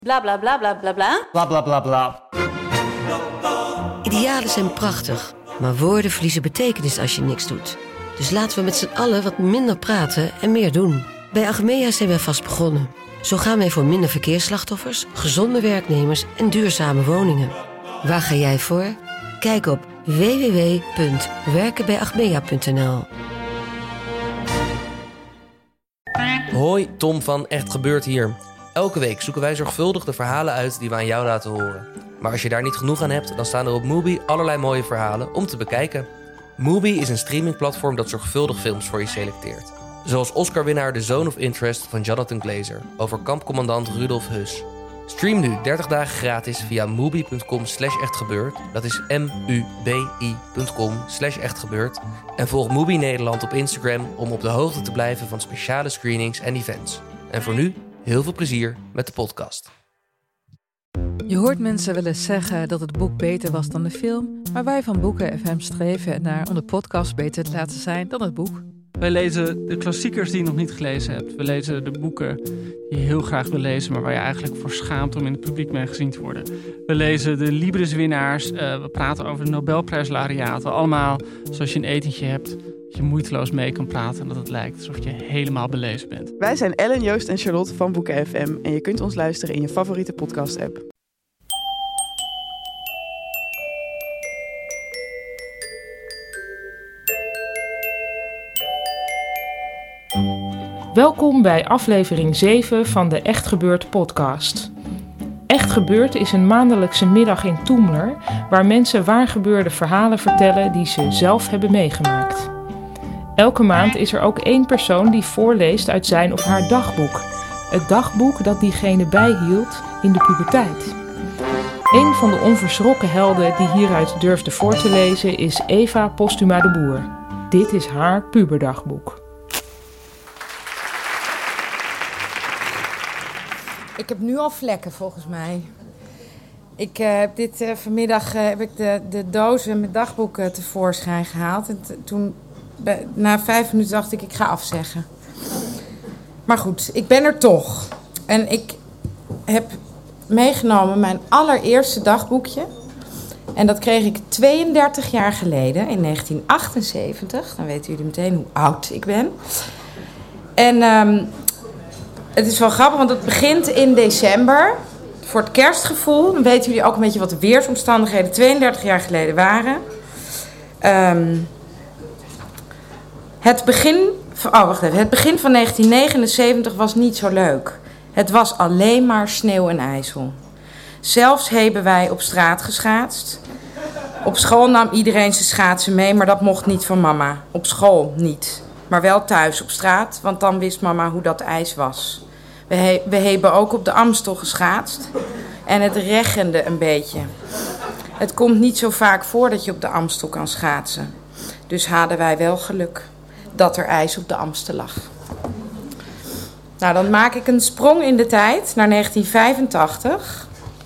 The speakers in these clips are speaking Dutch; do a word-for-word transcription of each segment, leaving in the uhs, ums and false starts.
Bla bla bla bla bla bla. Bla bla bla bla. Idealen zijn prachtig, maar woorden verliezen betekenis als je niks doet. Dus laten we met z'n allen wat minder praten en meer doen. Bij Achmea zijn wij vast begonnen. Zo gaan wij voor minder verkeersslachtoffers, gezonde werknemers en duurzame woningen. Waar ga jij voor? Kijk op w w w punt werken bij achmea punt n l. Hoi, Tom van Echt Gebeurd hier. Elke week zoeken wij zorgvuldig de verhalen uit die we aan jou laten horen. Maar als je daar niet genoeg aan hebt, dan staan er op Mubi allerlei mooie verhalen om te bekijken. Mubi is een streamingplatform dat zorgvuldig films voor je selecteert. Zoals Oscar-winnaar The Zone of Interest van Jonathan Glazer over kampcommandant Rudolf Höss. Stream nu dertig dagen gratis via mubi.com slash echtgebeurd. Dat is m-u-b-i.com slash echtgebeurd. En volg Mubi Nederland op Instagram om op de hoogte te blijven van speciale screenings en events. En voor nu, heel veel plezier met de podcast. Je hoort mensen wel eens zeggen dat het boek beter was dan de film, maar wij van Boeken F M streven naar om de podcast beter te laten zijn dan het boek. Wij lezen de klassiekers die je nog niet gelezen hebt. We lezen de boeken die je heel graag wil lezen, maar waar je eigenlijk voor schaamt om in het publiek mee gezien te worden. We lezen de Libris-winnaars. Uh, we praten over de Nobelprijslariaten. Allemaal zoals je een etentje hebt, dat je moeiteloos mee kan praten en dat het lijkt alsof je helemaal belezen bent. Wij zijn Ellen, Joost en Charlotte van Boeken F M en je kunt ons luisteren in je favoriete podcast-app. Welkom bij aflevering zeven van de Echt Gebeurd podcast. Echt Gebeurd is een maandelijkse middag in Toemler, waar mensen waargebeurde verhalen vertellen die ze zelf hebben meegemaakt. Elke maand is er ook één persoon die voorleest uit zijn of haar dagboek. Het dagboek dat diegene bijhield in de puberteit. Een van de onverschrokken helden die hieruit durfde voor te lezen is Eva Postuma de Boer. Dit is haar puberdagboek. Ik heb nu al vlekken, volgens mij. Ik uh, heb dit uh, vanmiddag uh, heb ik de, de dozen met dagboeken tevoorschijn gehaald. En t- toen, be, na vijf minuten dacht ik, ik ga afzeggen. Maar goed, ik ben er toch. En ik heb meegenomen mijn allereerste dagboekje. En dat kreeg ik tweeëndertig jaar geleden, in negentien achtenzeventig. Dan weten jullie meteen hoe oud ik ben. En... Um, Het is wel grappig, want het begint in december. Voor het kerstgevoel. Dan weten jullie ook een beetje wat de weersomstandigheden tweeëndertig jaar geleden waren. Um, het begin... Van, oh, wacht even. Het begin van negentien negenenzeventig was niet zo leuk. Het was alleen maar sneeuw en ijzel. Zelfs hebben wij op straat geschaatst. Op school nam iedereen zijn schaatsen mee, maar dat mocht niet van mama. Op school niet. Maar wel thuis op straat, want dan wist mama hoe dat ijs was. We, he- we hebben ook op de Amstel geschaatst. En het regende een beetje. Het komt niet zo vaak voor dat je op de Amstel kan schaatsen. Dus hadden wij wel geluk dat er ijs op de Amstel lag. Nou, dan maak ik een sprong in de tijd naar negentien vijfentachtig.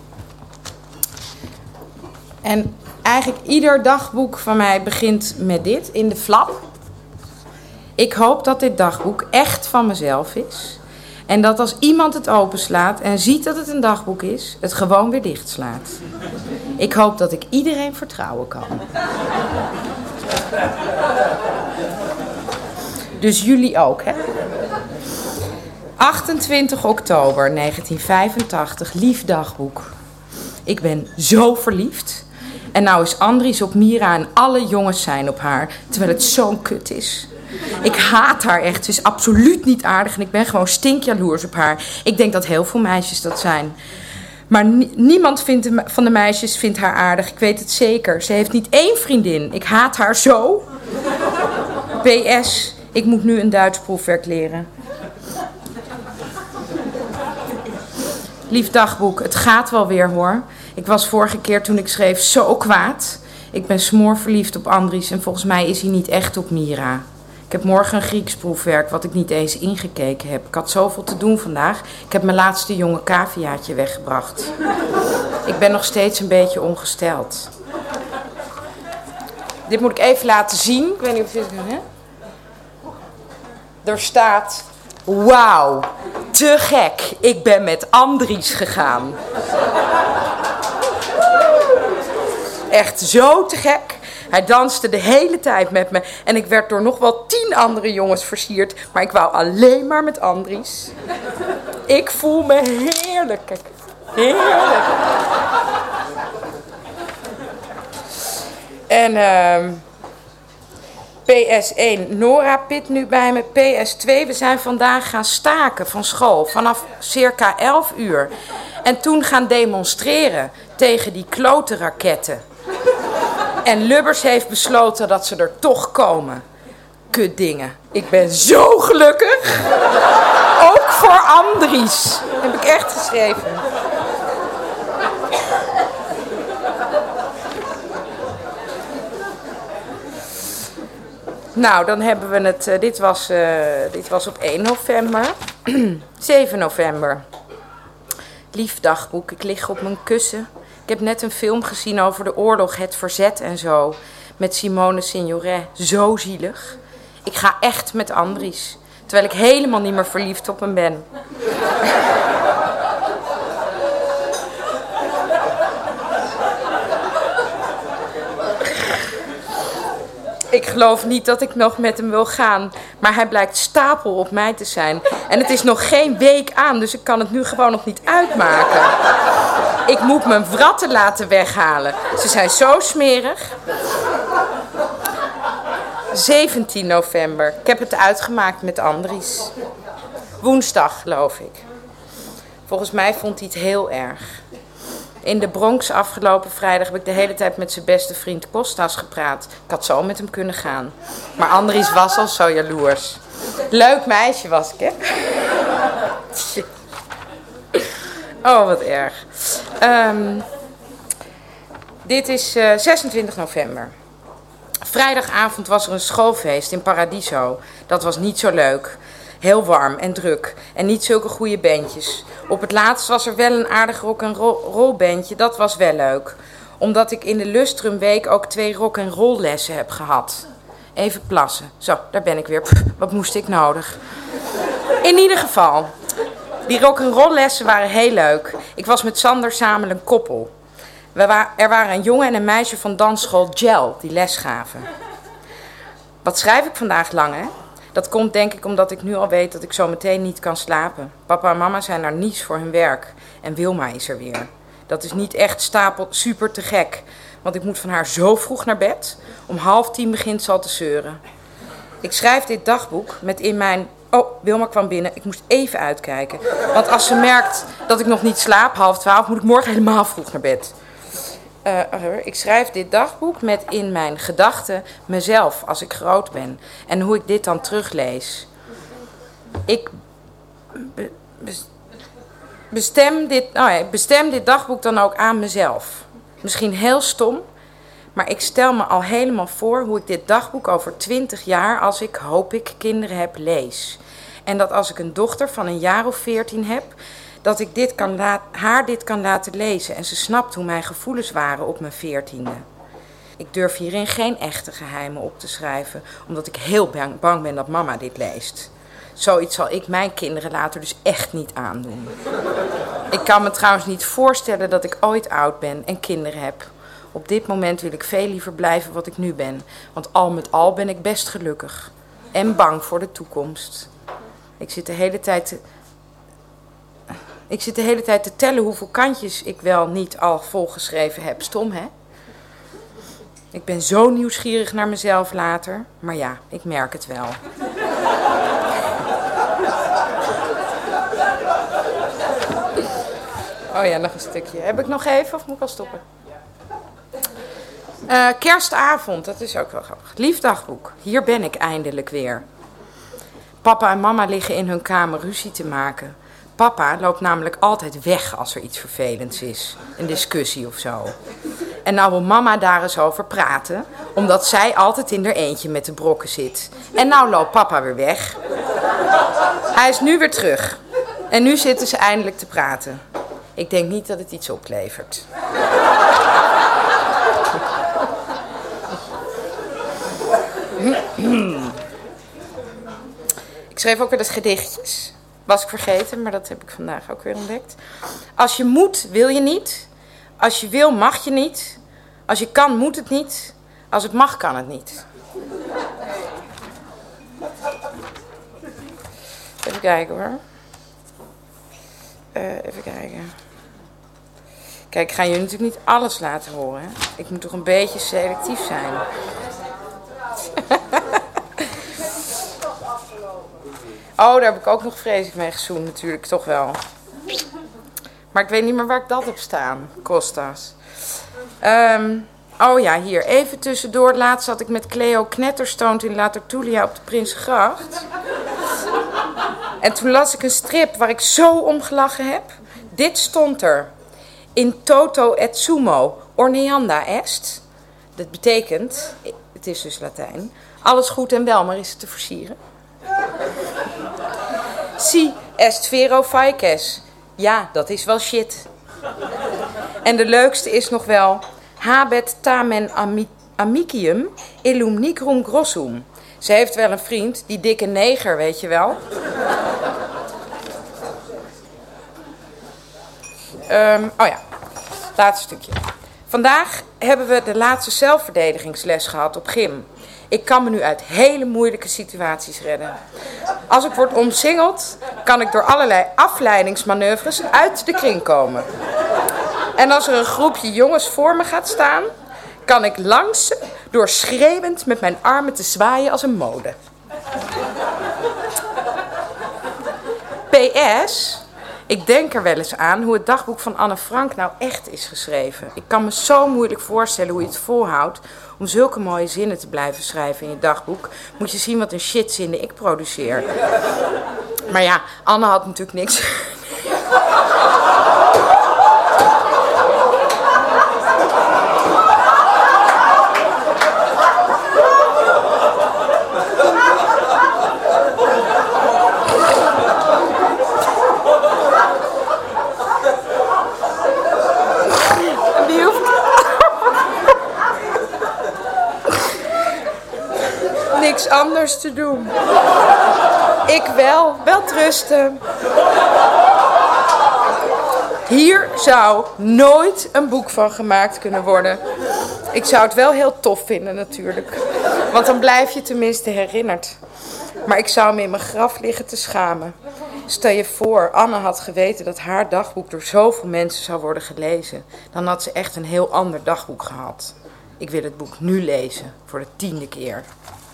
En eigenlijk ieder dagboek van mij begint met dit in de flap. Ik hoop dat dit dagboek echt van mezelf is. En dat als iemand het openslaat en ziet dat het een dagboek is, het gewoon weer dichtslaat. Ik hoop dat ik iedereen vertrouwen kan. Dus jullie ook, hè? achtentwintig oktober negentien vijfentachtig, lief dagboek. Ik ben zo verliefd. En nou is Andries op Mira en alle jongens zijn op haar, terwijl het zo'n kut is. Ik haat haar echt. Ze is absoluut niet aardig en ik ben gewoon stinkjaloers op haar. Ik denk dat heel veel meisjes dat zijn. Maar ni- niemand vindt de, van de meisjes vindt haar aardig. Ik weet het zeker. Ze heeft niet één vriendin. Ik haat haar zo. P S. Ik moet nu een Duits proefwerk leren. Lief dagboek, het gaat wel weer hoor. Ik was vorige keer toen ik schreef zo kwaad. Ik ben smoorverliefd op Andries en volgens mij is hij niet echt op Mira. Ik heb morgen een Grieks proefwerk wat ik niet eens ingekeken heb. Ik had zoveel te doen vandaag. Ik heb mijn laatste jonge caviaatje weggebracht. Ik ben nog steeds een beetje ongesteld. Dit moet ik even laten zien. Ik weet niet of je het kan, hè? Er staat Wauw, te gek. Ik ben met Andries gegaan. Echt zo te gek. Hij danste de hele tijd met me. En ik werd door nog wel tien andere jongens versierd. Maar ik wou alleen maar met Andries. Ik voel me heerlijk. Kijk, heerlijk. En uh, P S één, Nora pit nu bij me. P S twee, we zijn vandaag gaan staken van school. Vanaf circa elf uur. En toen gaan demonstreren tegen die klote raketten. En Lubbers heeft besloten dat ze er toch komen. Kutdingen. Ik ben zo gelukkig. Ook voor Andries. Heb ik echt geschreven. Nou, dan hebben we het... Uh, dit, was, uh, dit was op één november. zeven november. Lief dagboek. Ik lig op mijn kussen. Ik heb net een film gezien over de oorlog, het verzet en zo. Met Simone Signoret. Zo zielig. Ik ga echt met Andries. Terwijl ik helemaal niet meer verliefd op hem ben. Ik geloof niet dat ik nog met hem wil gaan. Maar hij blijkt stapel op mij te zijn. En het is nog geen week aan, dus ik kan het nu gewoon nog niet uitmaken. Ik moet mijn wratten laten weghalen. Ze zijn zo smerig. zeventien november. Ik heb het uitgemaakt met Andries. Woensdag, geloof ik. Volgens mij vond hij het heel erg. In de Bronx afgelopen vrijdag heb ik de hele tijd met zijn beste vriend Kostas gepraat. Ik had zo met hem kunnen gaan. Maar Andries was al zo jaloers. Leuk meisje was ik, hè? Oh, wat erg. Um, dit is uh, zesentwintig november. Vrijdagavond was er een schoolfeest in Paradiso. Dat was niet zo leuk. Heel warm en druk. En niet zulke goede bandjes. Op het laatst was er wel een aardig rock-and-roll bandje. Dat was wel leuk. Omdat ik in de Lustrumweek ook twee rock-and-roll lessen heb gehad. Even plassen. Zo, daar ben ik weer. Pff, wat moest ik nodig? In ieder geval. Die rock'n'roll lessen waren heel leuk. Ik was met Sander samen een koppel. We wa- er waren een jongen en een meisje van dansschool Gel die les gaven. Wat schrijf ik vandaag lang, hè? Dat komt denk ik omdat ik nu al weet dat ik zo meteen niet kan slapen. Papa en mama zijn naar Nice voor hun werk. En Wilma is er weer. Dat is niet echt stapel super te gek. Want ik moet van haar zo vroeg naar bed. Om half tien begint ze al te zeuren. Ik schrijf dit dagboek met in mijn... Oh, Wilma kwam binnen. Ik moest even uitkijken. Want als ze merkt dat ik nog niet slaap, half twaalf, moet ik morgen helemaal vroeg naar bed. Uh, ik schrijf dit dagboek met in mijn gedachten mezelf als ik groot ben. En hoe ik dit dan teruglees. Ik be, bes, bestem, dit, oh ja, bestem dit dagboek dan ook aan mezelf. Misschien heel stom, maar ik stel me al helemaal voor hoe ik dit dagboek over twintig jaar, als ik, hoop ik, kinderen heb, lees. En dat als ik een dochter van een jaar of veertien heb, dat ik dit kan la- haar dit kan laten lezen en ze snapt hoe mijn gevoelens waren op mijn veertiende. Ik durf hierin geen echte geheimen op te schrijven, omdat ik heel bang, bang ben dat mama dit leest. Zoiets zal ik mijn kinderen later dus echt niet aandoen. Ik kan me trouwens niet voorstellen dat ik ooit oud ben en kinderen heb. Op dit moment wil ik veel liever blijven wat ik nu ben, want al met al ben ik best gelukkig. En bang voor de toekomst. Ik zit de hele tijd te... Ik zit de hele tijd te tellen hoeveel kantjes ik wel niet al volgeschreven heb. Stom, hè? Ik ben zo nieuwsgierig naar mezelf later. Maar ja, ik merk het wel. Oh ja, nog een stukje. Heb ik nog even of moet ik al stoppen? Uh, kerstavond, dat is ook wel grappig. Lief dagboek, hier ben ik eindelijk weer. Papa en mama liggen in hun kamer ruzie te maken. Papa loopt namelijk altijd weg als er iets vervelends is. Een discussie of zo. En nou wil mama daar eens over praten, omdat zij altijd in haar eentje met de brokken zit. En nou loopt papa weer weg. Hij is nu weer terug. En nu zitten ze eindelijk te praten. Ik denk niet dat het iets oplevert. Ik schreef ook wel eens gedichtjes. Was ik vergeten, maar dat heb ik vandaag ook weer ontdekt. Als je moet, wil je niet. Als je wil, mag je niet. Als je kan, moet het niet. Als het mag, kan het niet. Even kijken hoor. Uh, even kijken. Kijk, ik ga jullie natuurlijk niet alles laten horen. Hè? Ik moet toch een beetje selectief zijn. Oh, daar heb ik ook nog vreselijk mee gezoend natuurlijk, toch wel. Maar ik weet niet meer waar ik dat heb staan. Kostas. Um, oh ja, hier. Even tussendoor. Laatst zat ik met Cleo knetterstoond in La Tertulia op de Prinsengracht. En toen las ik een strip waar ik zo om gelachen heb. Dit stond er. In toto et sumo orneanda est. Dat betekent, het is dus Latijn, alles goed en wel, maar is het te versieren? Si est vero faeces. Ja, dat is wel shit. En de leukste is nog wel, habet tamen ami- amicium illum nigrum grossum. Ze heeft wel een vriend, die dikke neger, weet je wel. Um, oh ja, laatste stukje. Vandaag hebben we de laatste zelfverdedigingsles gehad op gym. Ik kan me nu uit hele moeilijke situaties redden. Als ik word omsingeld, kan ik door allerlei afleidingsmanoeuvres uit de kring komen. En als er een groepje jongens voor me gaat staan, kan ik langs ze door schreeuwend met mijn armen te zwaaien als een mode. P S... Ik denk er wel eens aan hoe het dagboek van Anne Frank nou echt is geschreven. Ik kan me zo moeilijk voorstellen hoe je het volhoudt om zulke mooie zinnen te blijven schrijven in je dagboek. Moet je zien wat een shitzinnen ik produceer. Maar ja, Anne had natuurlijk niks. Niks anders te doen. Ik wel, wel trusten. Hier zou nooit een boek van gemaakt kunnen worden. Ik zou het wel heel tof vinden natuurlijk. Want dan blijf je tenminste herinnerd. Maar ik zou me in mijn graf liggen te schamen. Stel je voor, Anne had geweten dat haar dagboek door zoveel mensen zou worden gelezen. Dan had ze echt een heel ander dagboek gehad. Ik wil het boek nu lezen, voor de tiende keer.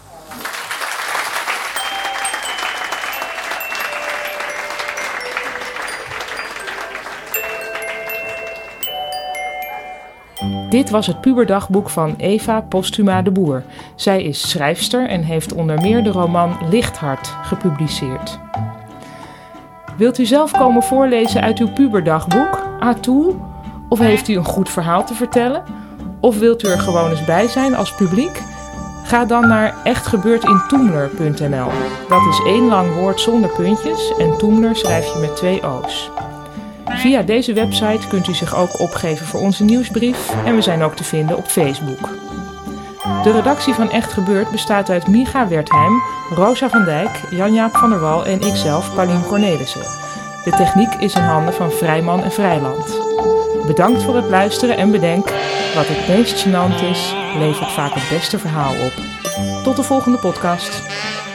Dit was het puberdagboek van Eva Postuma de Boer. Zij is schrijfster en heeft onder meer de roman Lichthart gepubliceerd. Wilt u zelf komen voorlezen uit uw puberdagboek? Atoe? Of heeft u een goed verhaal te vertellen? Of wilt u er gewoon eens bij zijn als publiek? Ga dan naar echtgebeurtintoemler punt n l. Dat is één lang woord zonder puntjes en Toemler schrijf je met twee O's. Via deze website kunt u zich ook opgeven voor onze nieuwsbrief en we zijn ook te vinden op Facebook. De redactie van Echt Gebeurd bestaat uit Micha Wertheim, Rosa van Dijk, Jan-Jaap van der Wal en ikzelf, Paulien Cornelissen. De techniek is in handen van Vrijman en Vrijland. Bedankt voor het luisteren en bedenk, wat het meest gênant is, levert vaak het beste verhaal op. Tot de volgende podcast.